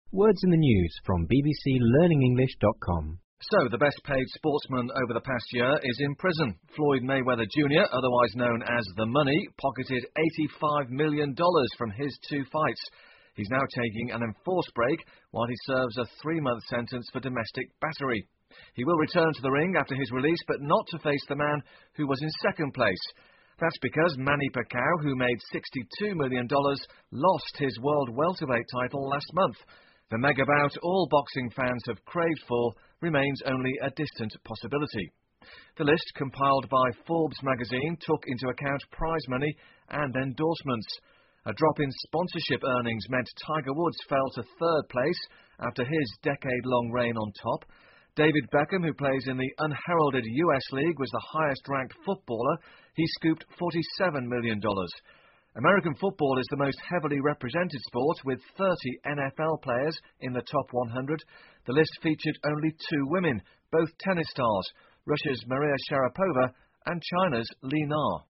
Words in the news from bbclearningenglish.com. So, the best-paid sportsman over the past year is in prison. Floyd Mayweather Jr., otherwise known as The Money, pocketed $85 million from his 2 fights. He's now taking an enforced break while he serves a 3-month sentence for domestic battery. He will return to the ring after his release, but not to face the man who was in second place. That's because Manny Pacquiao, who made $62 million, lost his world welterweight title last month. The mega bout all boxing fans have craved for remains only a distant possibility. The list, compiled by Forbes magazine, took into account prize money and endorsements. A drop in sponsorship earnings meant Tiger Woods fell to 3rd place after his decade-long reign on top. David Beckham, who plays in the unheralded US League, was the highest-ranked footballer. He scooped $47 million. American football is the most heavily represented sport, with 30 NFL players in the top 100. The list featured only 2 women, both tennis stars, Russia's Maria Sharapova and China's Li Na.